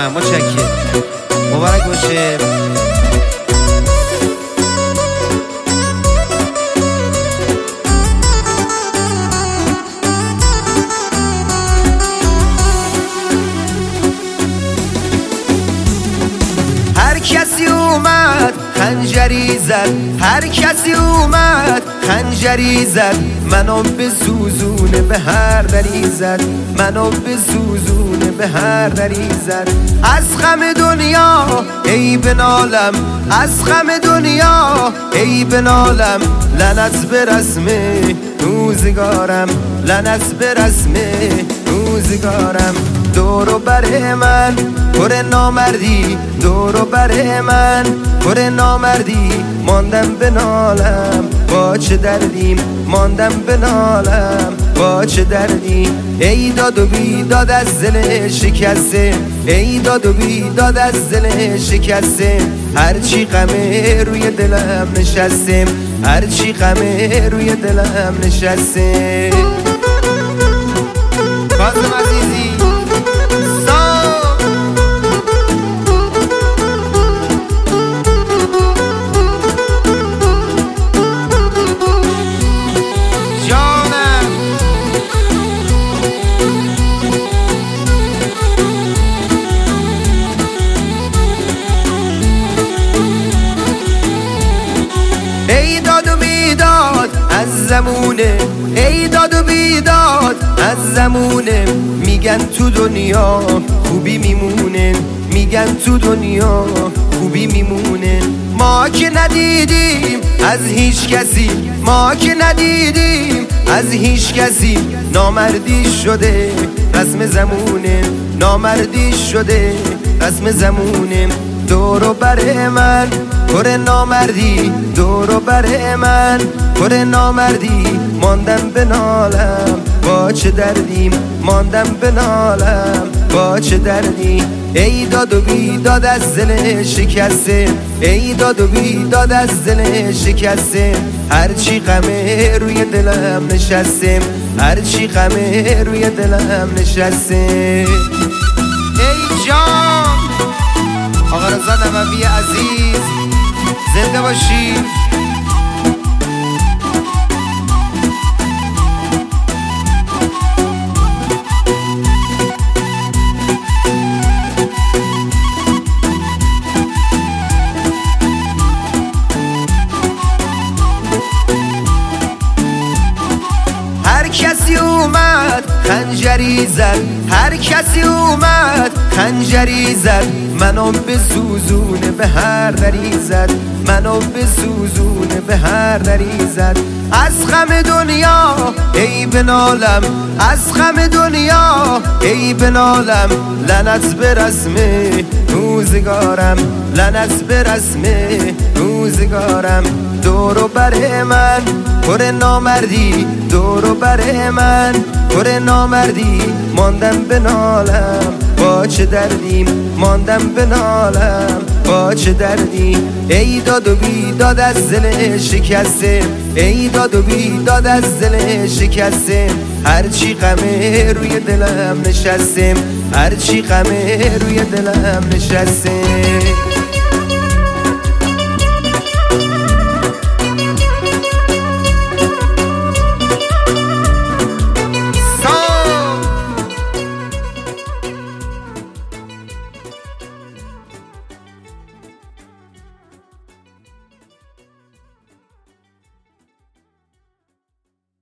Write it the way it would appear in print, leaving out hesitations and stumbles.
جانم متشکرم. مبارک باشه. هر کسی اومد خنجری زد، هر کسی اومد خنجری زد، منو به سوزونه به هر دری زد، منو به سوزونه به هر دری زد. از غم دنیا ای بنالم، از غم دنیا ای بنالم، لعنت به رسم روزگارم، لعنت به رسم روزگارم. دورو بر من پر نامردی، دورو بر من پر نامردی، ماندم به نالم با چه دردیم، ماندم به نالم با چه دردی. ای داد و بیداد از دل شکسته، ای داد و بیداد از دل شکسته، هرچی غمه روی دلم نشسته، هرچی غمه روی دلم نشسته. کاظم عزیزی ای داد و بیداد از زمونه، ای داد و بیداد از زمونه، میگن تو دنیا خوبی میمونه، میگن تو دنیا خوبی میمونه. ما که ندیدیم از هیچ کسی، ما که ندیدیم از هیچ کسی، نامردی شده رسم زمونه، نامردی شده رسم زمونه. دورو بر من پر نامردی، دورو بر من پر نامردی، ماندم به نالم با چه دردیم، ماندم به نالم با چه دردی. ای داد و بیداد از دل شکسته، ای داد و بیداد از دل شکسته، هرچی غمه روی دلم نشسته، هرچی غمه روی دلم نشسته. ای جان آقا رضا نووی عزیز، زنده باشی. هر کسی اومد خنجری زد، هر کسی اومد خنجری زد، منو به سوزونه به هر دری زد، منو به سوزونه به هر دری زد. از غم دنیا ای بنالم، از غم دنیا ای بنالم، لعنت به رسم روزگارم، لعنت به رسم روزگارم. دورو بر من پر نامردی، دورو بر من پر نامردی، ماندم به نالم با چه دردیم، ماندم به نالم با چه دردی. ای داد و بیداد از دل شکسته، ای داد و بیداد از دل شکسته، هرچی غمه روی دلم نشسته، هرچی غمه روی دلم نشسته.